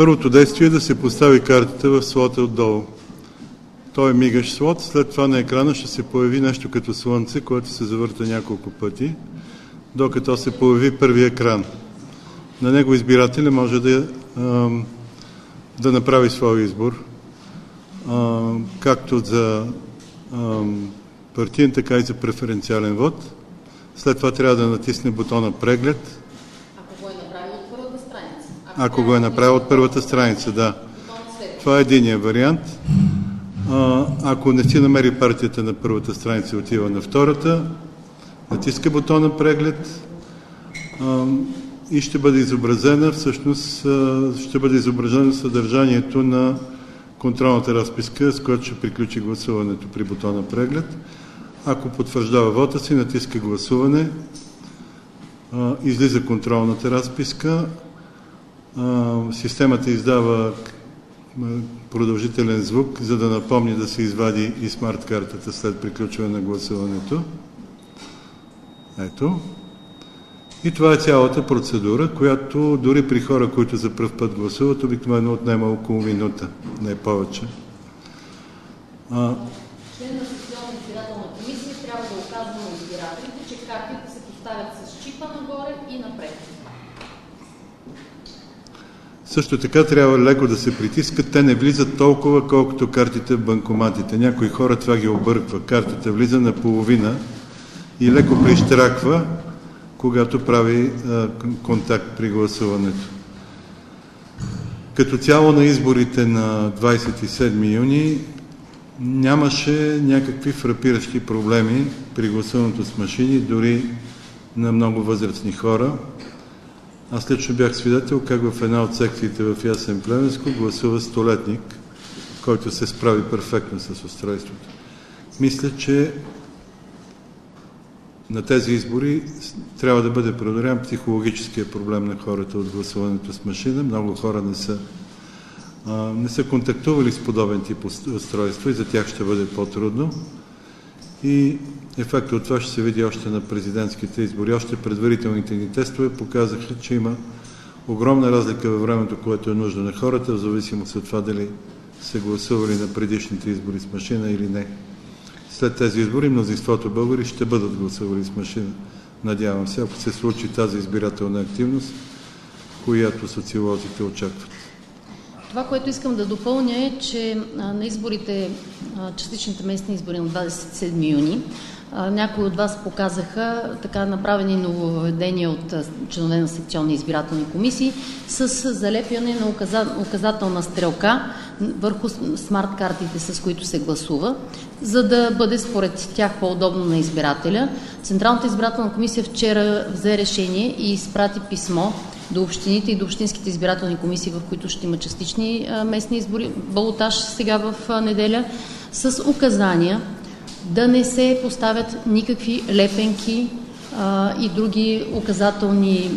Първото действие е да се постави картата в слота отдолу. Той е мигащ слот, след това на екрана ще се появи нещо като слънце, което се завърта няколко пъти, докато се появи първи екран. На него избирателя може да направи своя избор, както за партиен, така и за преференциален вод. След това трябва да натисне бутона преглед. Ако го е направил от първата страница. Ако го е направил от първата страница, да. Това е единия вариант. Ако не си намери партията на първата страница, отива на втората, натиска бутона преглед и ще бъде изобразено съдържанието на контролната разписка, с която ще приключи гласуването при бутона преглед. Ако потвърждава вота си, натиска гласуване, излиза контролната разписка, системата издава продължителен звук, за да напомни да се извади и смарт картата след приключване на гласуването. Ето. И това е цялата процедура, която дори при хора, които за пръв път гласуват, обикновено отнема около минута, не повече. Член на секционна избирателна комисия трябва да указва на избирателите, че картите се поставят с чипа нагоре и напред. Също така трябва леко да се притискат. Те не влизат толкова, колкото картите в банкоматите. Някои хора това ги обърква. Картата влиза наполовина и леко прищраква, когато прави контакт при гласуването. Като цяло на изборите на 27 юни нямаше някакви фрапиращи проблеми при гласуването с машини, дори на много възрастни хора. Аз лично бях свидетел как в една от секциите в Ясен Плевенско гласува столетник, който се справи перфектно с устройството. Мисля, че на тези избори трябва да бъде преодолян психологическия проблем на хората от гласуването с машина. Много хора не са контактували с подобен тип устройства и за тях ще бъде по-трудно. И ефектът от това ще се види още на президентските избори. Още предварителните ни тестове показаха, че има огромна разлика във времето, което е нужно на хората, в зависимост от това дали са гласували на предишните избори с машина или не. След тези избори мнозинството българи ще бъдат гласували с машина. Надявам се, ако се случи тази избирателна активност, която социолозите очакват. Това, което искам да допълня е, че на изборите, частичните местни избори на 27 юни, някои от вас показаха така направени нововведения от членове на секционни избирателни комисии с залепяне на указателна стрелка върху смарт картите, с които се гласува, за да бъде според тях по-удобно на избирателя. Централната избирателна комисия вчера взе решение и изпрати писмо до общините и до общинските избирателни комисии, в които ще има частични местни избори, балотаж сега в неделя, с указания да не се поставят никакви лепенки и други указателни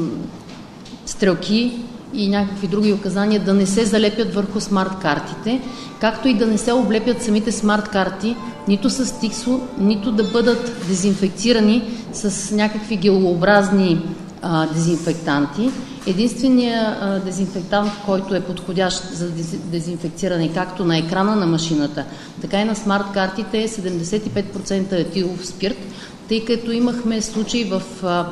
стрелки и някакви други указания да не се залепят върху смарт картите, както и да не се облепят самите смарт карти нито с тиксо, нито да бъдат дезинфекцирани с някакви гелообразни дезинфектанти. Единственият дезинфектант, който е подходящ за дезинфекциране както на екрана на машината, така и на смарт картите е 75% етилов спирт, тъй като имахме случаи в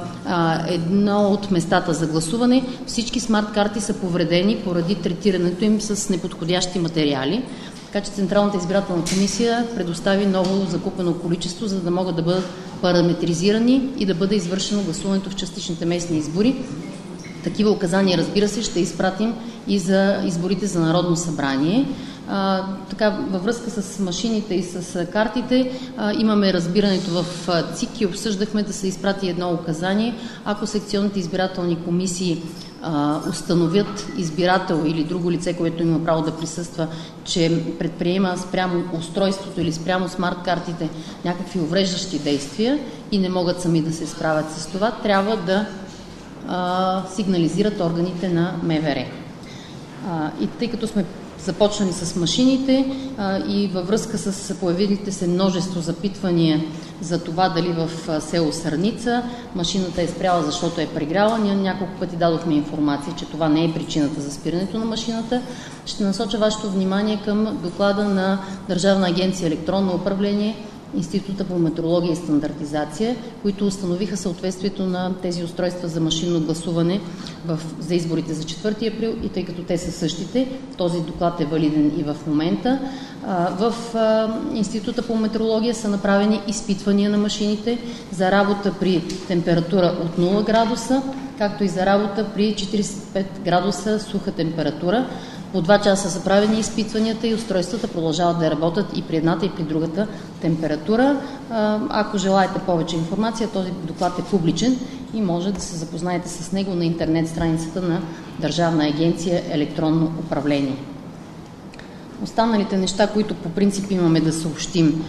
едно от местата за гласуване. Всички смарт карти са повредени поради третирането им с неподходящи материали. Така че Централната избирателна комисия предостави ново закупено количество, за да могат да бъдат параметризирани и да бъде извършено гласуването в частичните местни избори. Такива указания, разбира се, ще изпратим и за изборите за Народно събрание. Така, във връзка с машините и с картите имаме разбирането в ЦИК и обсъждахме да се изпрати едно указание. Ако секционните избирателни комисии установят избирател или друго лице, което има право да присъства, че предприема спрямо устройството или спрямо смарт картите някакви увреждащи действия и не могат сами да се справят с това, трябва да сигнализират органите на МВР. И тъй като сме започнали с машините и във връзка с появилите се множество запитвания за това дали в село Сърница машината е спряла, защото е прегряла. Ние няколко пъти дадохме информация, че това не е причината за спирането на машината. Ще насоча вашето внимание към доклада на Държавна агенция електронно управление, Института по метрология и стандартизация, които установиха съответствието на тези устройства за машинно гласуване за изборите за 4 април и тъй като те са същите, този доклад е валиден и в момента. В Института по метрология са направени изпитвания на машините за работа при температура от 0 градуса, както и за работа при 45 градуса суха температура. По 2 часа са правени изпитванията и устройствата продължават да работят и при едната и при другата температура. Ако желаете повече информация, този доклад е публичен и може да се запознаете с него на интернет страницата на Държавна агенция електронно управление. Останалите неща, които по принцип имаме да съобщим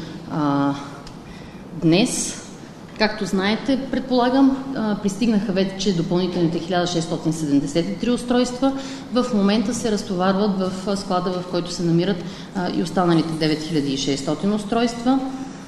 днес, както знаете, предполагам, пристигнаха вече допълнителните 1673 устройства. В момента се разтоварват в склада, в който се намират и останалите 9600 устройства.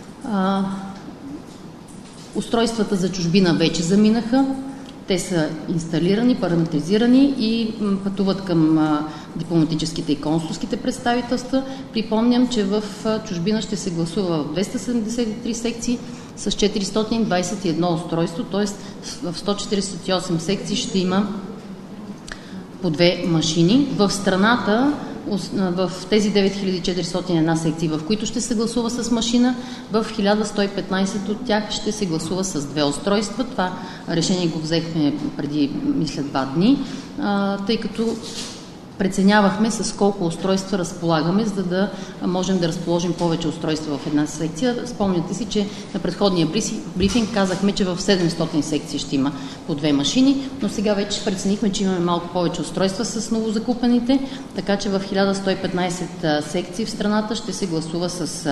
Устройствата за чужбина вече заминаха. Те са инсталирани, параметризирани и пътуват към дипломатическите и консулските представителства. Припомням, че в чужбина ще се гласува в 273 секции с 421 устройство, т.е. в 148 секции ще има по 2 машини. В страната, в тези 9401 секции, в които ще се гласува с машина, в 1115 от тях ще се гласува с 2 устройства. Това решение го взехме преди, мисля, 2 дни, тъй като преценявахме с колко устройства разполагаме, за да можем да разположим повече устройства в една секция. Спомняте си, че на предходния брифинг казахме, че в 700 секции ще има по 2 машини, но сега вече преценихме, че имаме малко повече устройства с новозакупените, така че в 1115 секции в страната ще се гласува с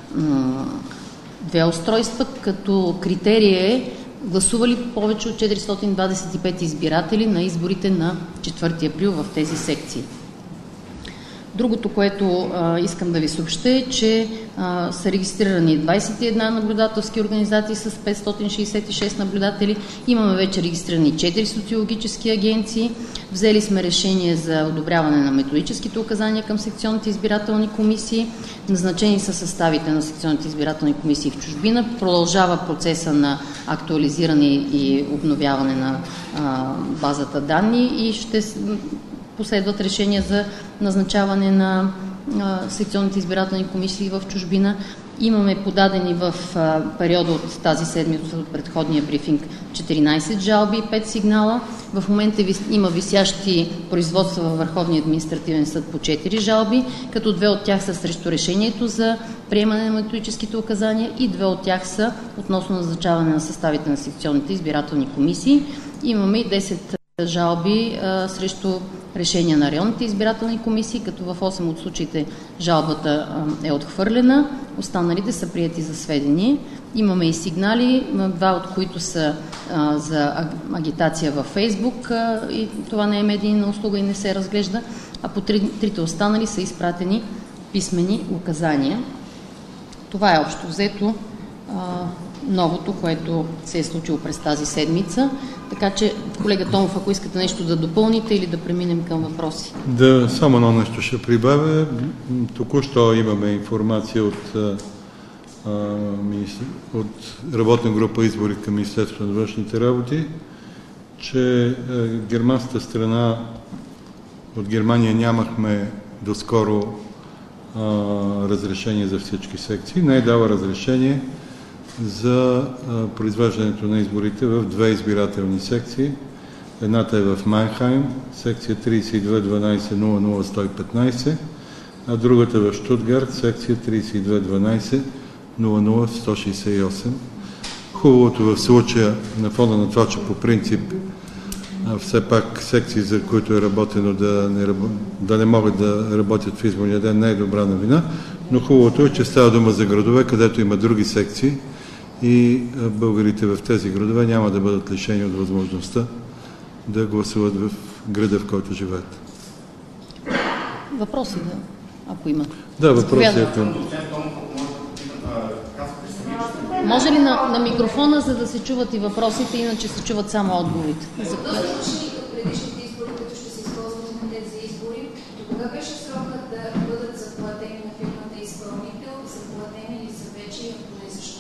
2 устройства, като критерия е гласували повече от 425 избиратели на изборите на 4 април в тези секции. Другото, което искам да ви съобща е, че са регистрирани 21 наблюдателски организации с 566 наблюдатели. Имаме вече регистрирани 4 социологически агенции. Взели сме решение за одобряване на методическите указания към секционните избирателни комисии. Назначени са съставите на секционните избирателни комисии в чужбина. Продължава процеса на актуализиране и обновяване на базата данни и ще последват решения за назначаване на секционните избирателни комисии в чужбина. Имаме подадени в периода от тази седмица от предходния брифинг 14 жалби и 5 сигнала. В момента има висящи производства във Върховния административен съд по 4 жалби, като 2 от тях са срещу решението за приемане на методическите указания и 2 от тях са относно назначаване на съставите на секционните избирателни комисии. Имаме и 10 жалби срещу решения на районните избирателни комисии, като в 8 от случаите жалбата е отхвърлена, останалите са приети за сведение. Имаме и сигнали, 2 от които са за агитация във Фейсбук и това не е медийна услуга и не се разглежда, а по 3 останали са изпратени писмени указания. Това е общо взето новото, което се е случило през тази седмица. Така че, колега Томов, ако искате нещо да допълните или да преминем към въпроси. Да, само едно нещо ще прибавя. Току-що имаме информация от работна група избори към Министерството на външните работи, че германската страна, от Германия нямахме доскоро разрешение за всички секции. Не е дала разрешение за произвеждането на изборите в 2 избирателни секции. Едната е в Майнхайм, секция 3212-00115, а другата в Штутгарт, секция 3212-00168. Хубавото в случая, на фона на това, че по принцип все пак секции, за които е работено да не могат да работят в изборния ден, не е добра новина, но хубавото е, че става дума за градове, където има други секции и българите в тези градове няма да бъдат лишени от възможността да гласуват в града, в който живеят. Въпроси да? ако има. Да, въпрос е към... Може ли на микрофона, за да се чуват и въпросите, иначе се чуват само отговорите? Предишните избори, които ще се използват на тези избори, до кога беше срокът да бъдат заплатени на фирмата изпълнител, заплатени ли са вече и ако не защо?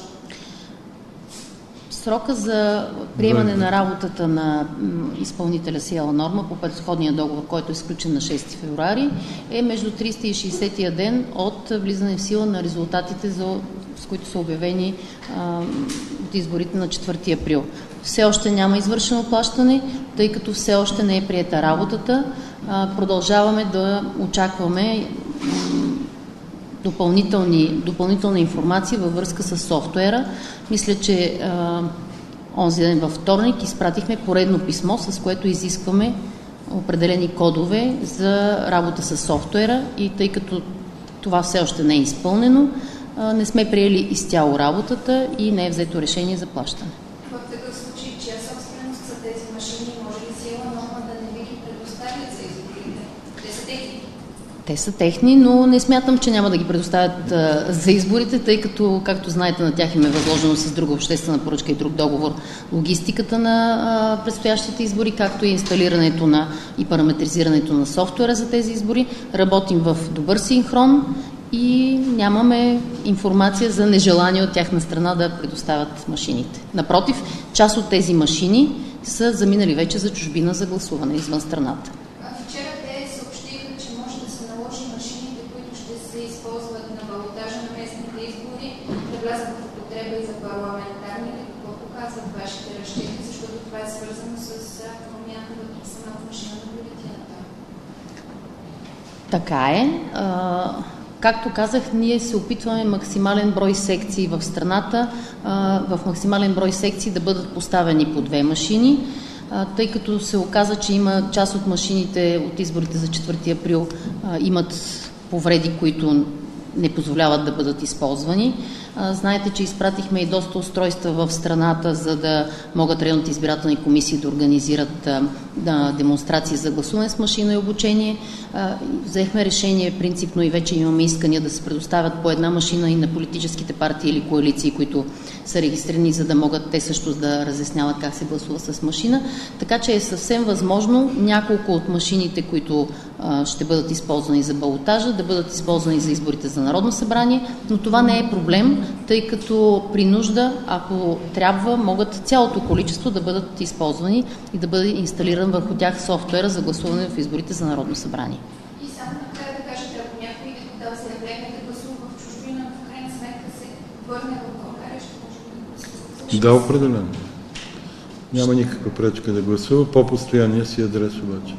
Срока за приемане на работата на изпълнителя Сиела Норма по предходния договор, който е сключен на 6 февруари, е между 360-тия ден от влизане в сила на резултатите, с които са обявени от изборите на 4 април. Все още няма извършено плащане, тъй като все още не е приета работата. Продължаваме да очакваме допълнителна информация във връзка с софтуера. Мисля, че онзи ден във вторник изпратихме поредно писмо, с което изискваме определени кодове за работа с софтуера и тъй като това все още не е изпълнено, не сме приели изцяло работата и не е взето решение за плащане. В такъв случай, чия собственост са тези машини, може ли Сиела Норма да не ви ги предоставят за изборите? Те са техни. Те са техни, но не смятам, че няма да ги предоставят за изборите, тъй като, както знаете, на тях им е възложено с друга обществена поръчка и друг договор логистиката на предстоящите избори, както и инсталирането и параметризирането на софтуера за тези избори. Работим в добър синхрон и нямаме информация за нежелание от тяхна страна да предоставят машините. Напротив, част от тези машини са заминали вече за чужбина за гласуване извън страната. Вчера те съобщиха, че може да се наложи машините, които ще се използват на балотажа на местните избори, да влязат в употреба и за парламентарните. Какво показват вашите разчети, защото това е свързано с промяна в самата машина на бюлетината? Така е. Както казах, ние се опитваме максимален брой секции в страната, в максимален брой секции да бъдат поставени по 2 машини, тъй като се оказа, че има част от машините от изборите за 4 април имат повреди, които не позволяват да бъдат използвани. Знаете, че изпратихме и доста устройства в страната, за да могат районните избирателни комисии да организират демонстрации за гласуване с машина и обучение. Взехме решение принципно и вече имаме искания да се предоставят по 1 машина и на политическите партии или коалиции, които са регистрирани, за да могат те също да разясняват как се гласува с машина. Така че е съвсем възможно няколко от машините, които ще бъдат използвани за балотажа, да бъдат използвани за изборите за Народно събрание, но това не е проблем, тъй като при нужда, ако трябва, могат цялото количество да бъдат използвани и да бъде инсталиран върху тях софтуера за гласуване в изборите за Народно събрание. И само накрая да кажете, ако някой дал заявление да гласува в чужбина, в крайна сметка се върне в България, ще може да гласува. Да, определено. Няма никаква пречка да гласува по постоянния си адрес обаче.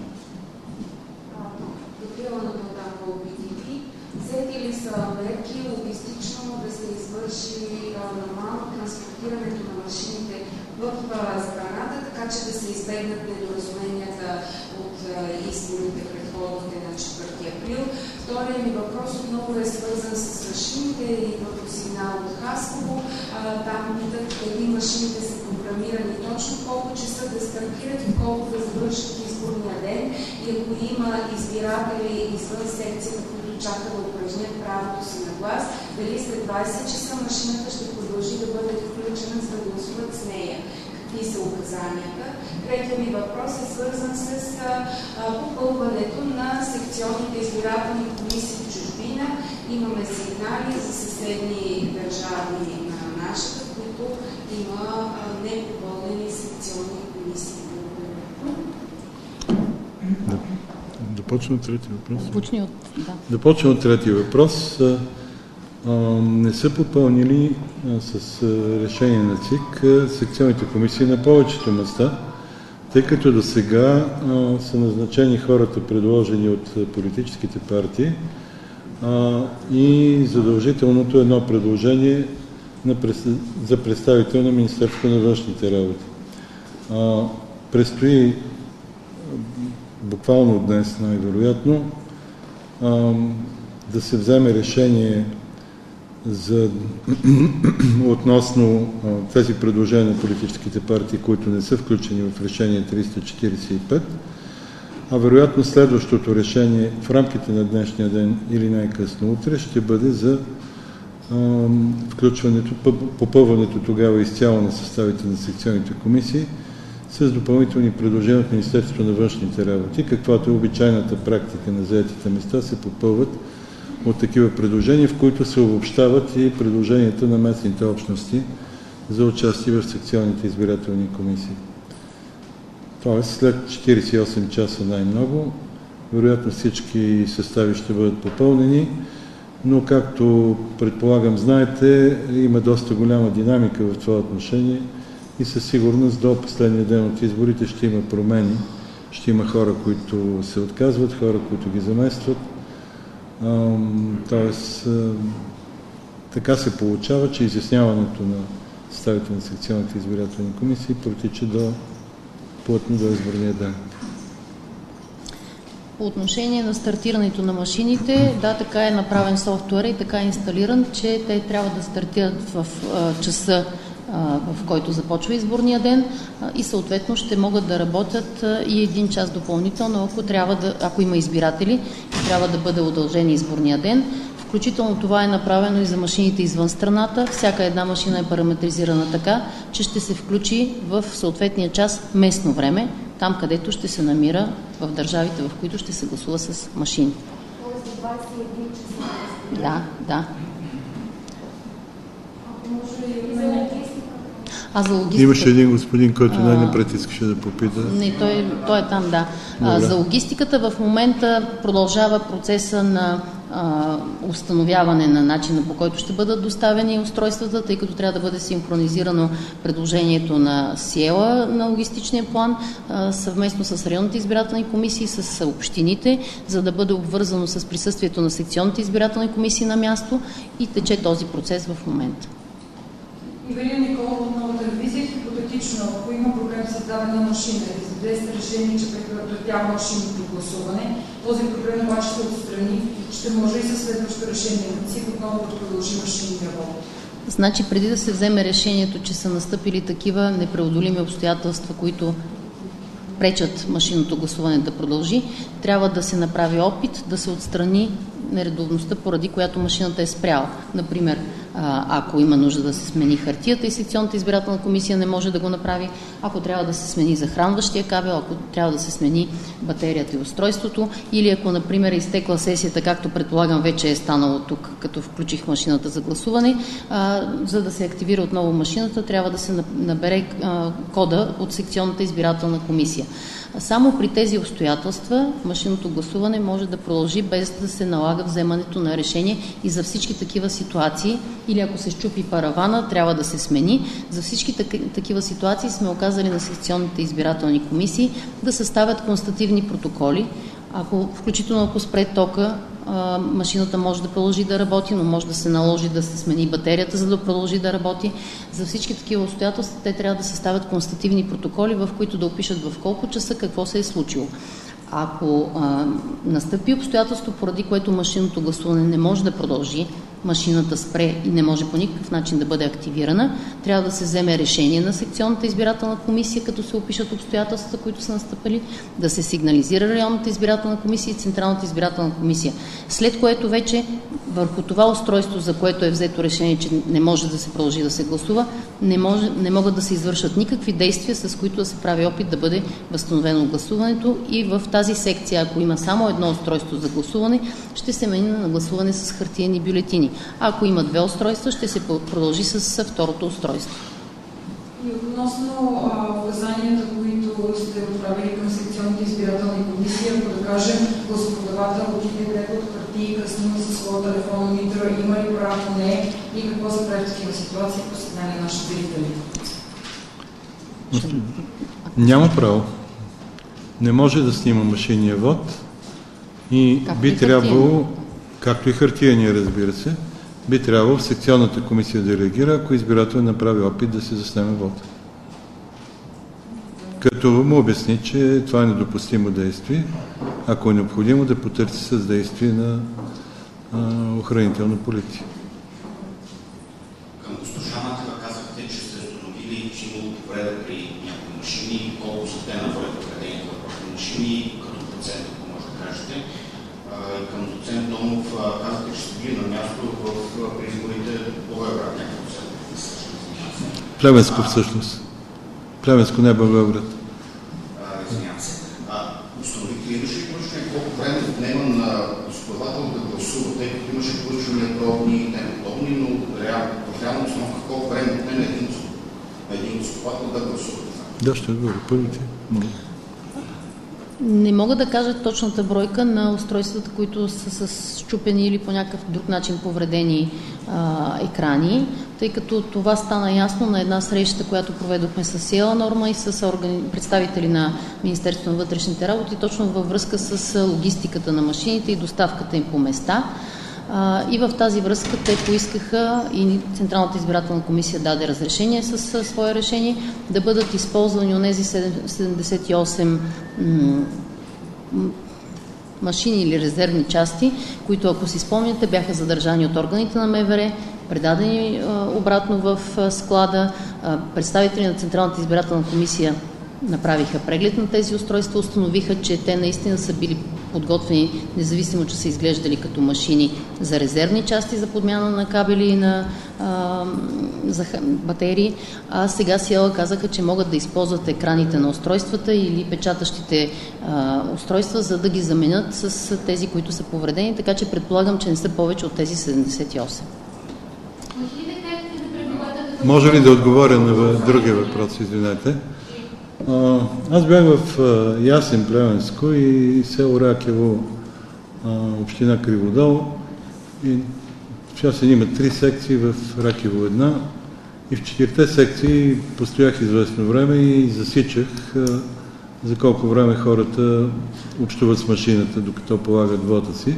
Страната, така че да се избегнат недоразуменията от изборите предходните на 4 април. Вторият ми въпрос отново е свързан с машините и върху сигнал от Хасково. Там питат дали машините са програмирани точно колко часа да стартират и колко да завършат изборния ден и ако има избиратели извън секцията, които чакат да упражнят правото си на глас, дали след 20 часа машината ще продължи да бъде включена, за да гласуват с нея. Какви са указанията? Третият ми въпрос е свързан с попълването на секционните избирателни комисии в чужбина. Имаме сигнали за съседни държави на нашата, които има непопълнени секционни комисии. Да почнем от третия въпрос. Да почнем от третия въпрос. Не са попълнили с решение на ЦИК секционните комисии на повечето места, тъй като до сега са назначени хората, предложени от политическите партии и задължителното едно предложение за представител на Министерството на външните работи. Предстои буквално днес най-вероятно да се вземе решение относно тези предложения на политическите партии, които не са включени в решение 345, а вероятно следващото решение в рамките на днешния ден или най-късно утре ще бъде за включването, попълването тогава изцяло на съставите на секционните комисии с допълнителни предложения от Министерството на външните работи, каквато е обичайната практика на заетите места, се попълват от такива предложения, в които се обобщават и предложенията на местните общности за участие в секционните избирателни комисии. Тоест, след 48 часа най-много, вероятно всички състави ще бъдат попълнени, но както предполагам знаете, има доста голяма динамика в това отношение и със сигурност до последния ден от изборите ще има промени, ще има хора, които се отказват, хора, които ги заместват. Тоест, така се получава, че изясняването на съставите на секционните избирателни комисии протича плътно до изборния ден. По отношение на стартирането на машините, да, така е направен софтуера и така е инсталиран, че те трябва да стартират в часа, в който започва изборния ден и съответно ще могат да работят и един час допълнително, ако има избиратели и трябва да бъде удължен изборния ден. Включително това е направено и за машините извън страната. Всяка една машина е параметризирана така, че ще се включи в съответния час местно време, там където ще се намира в държавите, в които ще се гласува с машини. Тоест 21 часа. Да. За логистика. Имаше един господин, който най-напред искаше да попита. Не, той е там, да. За логистиката в момента продължава процеса на установяване на начина, по който ще бъдат доставени устройствата, тъй като трябва да бъде синхронизирано предложението на СИЕЛА на логистичния план, съвместно с районните избирателни комисии, с общините, за да бъде обвързано с присъствието на секционните избирателни комисии на място и тече този процес в момента. Ивелина Николова от Нова телевизия, хипотетично, ако има проблем с създаване на машина и за 10 решение, че прекратява машинното гласуване, този проблем обаче се отстрани, ще може и със следващо решение на ЦИК отново да продължи машинния вот. Значи, преди да се вземе решението, че са настъпили такива непреодолими обстоятелства, които пречат машинното гласуване да продължи, трябва да се направи опит да се отстрани нередовността, поради която машината е спряла. Например, ако има нужда да се смени хартията и секционната избирателна комисия не може да го направи, ако трябва да се смени захранващия кабел, ако трябва да се смени батерията и устройството, или ако, например, е изтекла сесията, както предполагам вече е станало тук, като включих машината за гласуване, за да се активира отново машината, трябва да се набере кода от секционната избирателна комисия. Само при тези обстоятелства машинното гласуване може да продължи без да се налага вземането на решение и за всички такива ситуации, или ако се счупи паравана, трябва да се смени. За всички такива ситуации сме оказали на секционните избирателни комисии да съставят констативни протоколи. Включително ако спре тока, машината може да продължи да работи, но може да се наложи да се смени батерията, за да продължи да работи. За всички такива обстоятелства те трябва да съставят констативни протоколи, в които да опишат в колко часа какво се е случило. Ако настъпи обстоятелство, поради което машинното гласуване не може да продължи, машината спре и не може по никакъв начин да бъде активирана, трябва да се вземе решение на секционната избирателна комисия, като се опишат обстоятелствата, които са настъпили, да се сигнализира районната избирателна комисия и Централната избирателна комисия. След което вече върху това устройство, за което е взето решение, че не може да се продължи да се гласува, не могат да се извършат никакви действия, с които да се прави опит да бъде възстановено гласуването, и в тази секция, ако има само едно устройство за гласуване, ще се мени на гласуване с хартиени бюлетини. А ако има две устройства, ще се продължи с второто устройство. И относно указанията, които сте отправили към секционните избирателни комисии, ако да кажем гласоподавател отиде гледа от хартии, късно за своя телефон, митра, има ли право, не, и какво се прави в такива ситуации, по сигнали наши зрители? Няма право. Не може да снима машинния вод и би трябвало, както и хартияния, разбира се, би трябвало в секционната комисия да реагира, ако избирател направи опит да се заснеме вод. Като му обясни, че това е недопустимо действие, ако е необходимо да потърси съдействие на охранителна полиция. Към госпожа Матева казахте, че сте установили, че има повреда при някои машини, колко са те на брой повредението на машини, като към доцент Томов, казахте, че сте били на място при изборите Благоевград някакво се. Плевенско всъщност. Плевенско, не Благоевград. Извинявам се. Установихте ли имаше ли поръчване колко време отнема на гласоподавател да гласува, тъй като имаше поръчвания пробни и неподобни, но в реална установка колко време отнема един гласоподавател да гласува? Да, ще отговоря. Първо ти. Не мога да кажа точната бройка на устройствата, които са с счупени или по някакъв друг начин повредени екрани, тъй като това стана ясно на една среща, която проведохме с Сиела Норма и с представители на Министерството на вътрешните работи, точно във връзка с логистиката на машините и доставката им по места. И в тази връзка те поискаха и Централната избирателна комисия даде разрешение с свое решение да бъдат използвани онези 78 машини или резервни части, които, ако си спомняте, бяха задържани от органите на МВР, предадени обратно в склада. Представители на Централната избирателна комисия направиха преглед на тези устройства, установиха, че те наистина са били подготвени, независимо, че са изглеждали като машини за резервни части за подмяна на кабели и за батерии, а сега Сиела казаха, че могат да използват екраните на устройствата или печатащите устройства, за да ги заменят с тези, които са повредени, така че предполагам, че не са повече от тези 78. Може ли да отговоря на другия въпрос, извинете? Аз бях в Ясен, Плевенско и село Ракево, община Криводол. И сейчас има 3 секции в Ракево една. И в 4 секции постоях известно време и засичах за колко време хората общуват с машината, докато полагат вота си.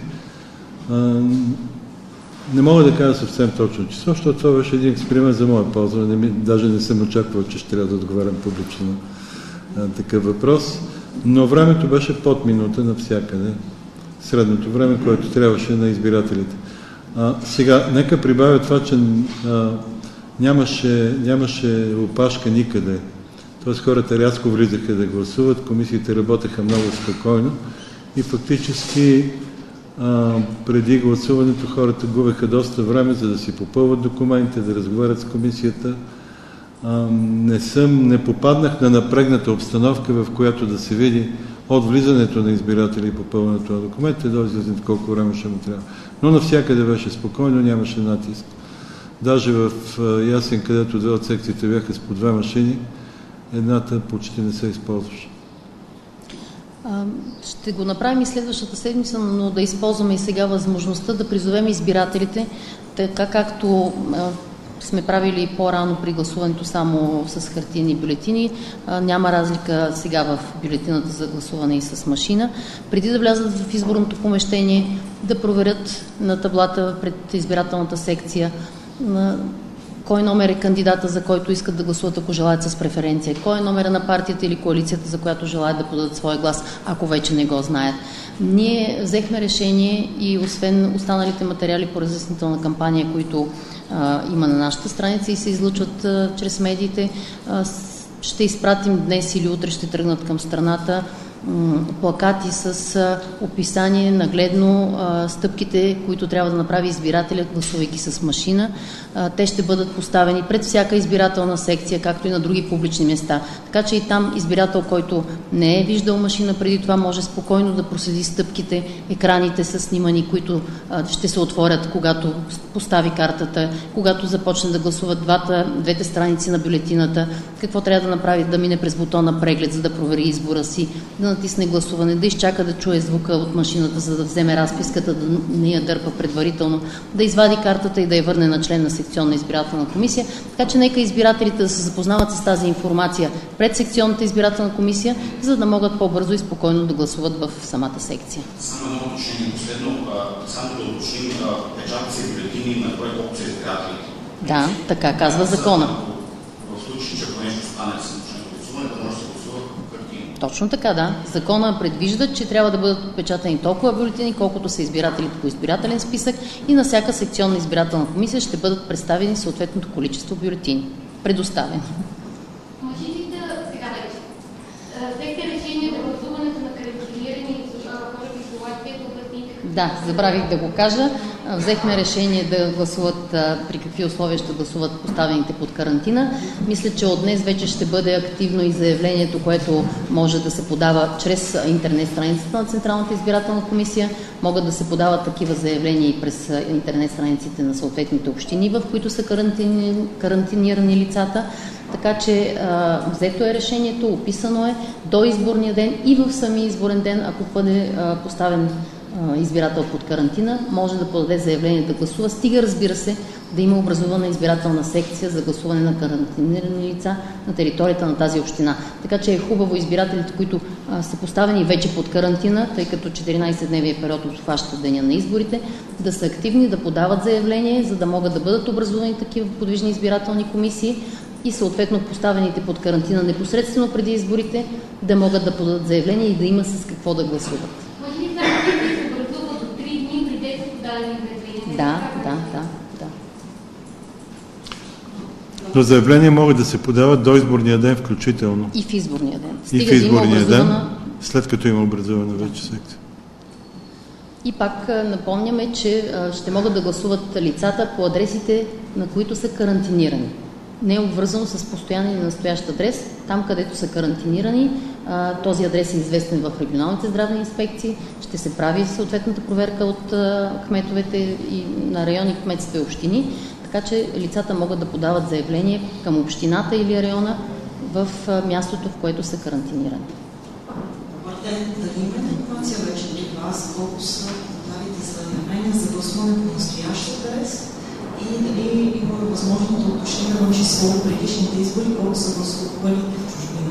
Не мога да кажа съвсем точно число, защото това беше един експеримент за моя полза. Даже не съм очаквал, че ще трябва да отговарям публично на такъв въпрос. Но времето беше под минута навсякъде. Средното време, което трябваше на избирателите. Сега, нека прибавя това, че нямаше опашка никъде. Тоест хората рязко влизаха да гласуват, комисиите работеха много спокойно и фактически преди гласуването хората губеха доста време, за да си попълват документите, да разговарят с комисията. Не попаднах на напрегната обстановка, в която да се види от влизането на избиратели и попълването на документите до излизането колко време ще му трябва. Но навсякъде беше спокойно, нямаше натиск. Даже в Ясен, където 2 от секциите бяха с по 2 машини, едната почти не се използваше. Ще го направим и следващата седмица, но да използваме и сега възможността да призовем избирателите, така както сме правили по-рано при гласуването само с хартиени бюлетини. Няма разлика сега в бюлетината за гласуване и с машина. Преди да влязат в изборното помещение, да проверят на таблата пред избирателната секция кой номер е кандидата, за който искат да гласуват, ако желаят с преференция, кой е номера на партията или коалицията, за която желаят да подадат своя глас, ако вече не го знаят. Ние взехме решение и освен останалите материали по разяснителна кампания, които има на нашата страница и се излъчват чрез медиите, ще изпратим днес или утре, ще тръгнат към страната плакати с описание нагледно стъпките, които трябва да направи избирателят, гласувайки с машина. Те ще бъдат поставени пред всяка избирателна секция, както и на други публични места. Така че и там избирател, който не е виждал машина преди това, може спокойно да проследи стъпките, екраните са снимани, които ще се отворят, когато постави картата, когато започне да гласуват двете страници на бюлетината, какво трябва да направи, да мине през бутона преглед, за да провери избора си, да натисне гласуване, да изчака да чуе звука от машината, за да вземе разписката, да не я дърпа предварително, да извади картата и да я върне на член на секционна избирателна комисия. Така че нека избирателите да се запознават с тази информация пред секционната избирателна комисия, за да могат по-бързо и спокойно да гласуват в самата секция. Само едно уточнение последно. Само да уточним, печатат се бюлетини на брой колко са избирателите. Да, така казва закона. В случай, че ако нещо стане с машинното гласуване, да може да се гласува хартиено. Точно така, да. Закона предвижда, че трябва да бъдат отпечатани толкова бюлетини, колкото са избирателите по избирателен списък и на всяка секционна избирателна комисия ще бъдат представени съответното количество бюлетини. Предоставени. Машините сега вече. Взехте решение за гласуването на кредитирани хора в изолация, да обясните Да, забравих да го кажа. Взехме решение да гласуват при какви условия ще гласуват поставените под карантина. Мисля, че от днес вече ще бъде активно и заявлението, което може да се подава чрез интернет страницата на Централната избирателна комисия. Могат да се подават такива заявления и през интернет страниците на съответните общини, в които са карантинирани лицата. Така че взето е решението, описано е до изборния ден и в самия изборен ден, ако бъде поставен избирател под карантина, може да подаде заявление да гласува, стига, разбира се, да има образувана избирателна секция за гласуване на карантинирани лица на територията на тази община. Така че е хубаво избирателите, които са поставени вече под карантина, тъй като 14-дневия период обхваща деня на изборите, да са активни, да подават заявление, за да могат да бъдат образувани такива подвижни избирателни комисии и съответно поставените под карантина непосредствено преди изборите да могат да подадат заявление и да има с какво да гласуват. Да. Но заявления могат да се подават до изборния ден включително. И в изборния ден. И в изборния ден, след като има образувана вече секция. И пак напомняме, че ще могат да гласуват лицата по адресите, на които са карантинирани. Не е обвързано с постоянен и настоящ адрес. Там, където са карантинирани, този адрес е известен в регионалните здравни инспекции. Ще се прави съответната проверка от кметовете и на райони, кметства и общини, така че лицата могат да подават заявление към общината или района в мястото, в което са карантинирани. Дали има информация вече от вас, колко са подалите заявления за гласуване по настоящ адрес и дали има възможност да уточним число от предишните избори, колко са гласували в чужбина?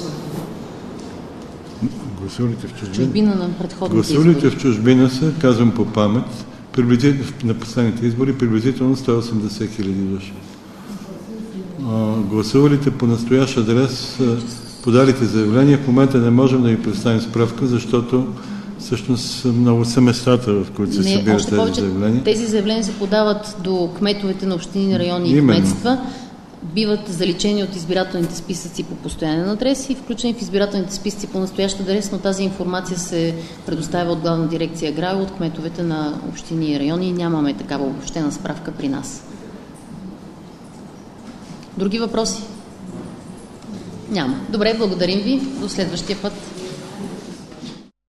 Гласувалите в чужбина на предходните Гласувалите в чужбина са, казвам по памет, на последните избори приблизително 180 хиляди души. Гласувалите по настоящ адрес, подалите заявления, в момента не можем да ви представим справка, защото всъщност много са местата, в които се събират тези заявления. Тези заявления се подават до кметовете на общини, райони и кметства, биват заличени от избирателните списъци по постоянен адрес и включени в избирателните списъци по настоящ адрес, но тази информация се предоставя от Главна дирекция ГРАО, от кметовете на общини и райони и нямаме такава обобщена справка при нас. Други въпроси? Няма. Добре, благодарим ви. До следващия път.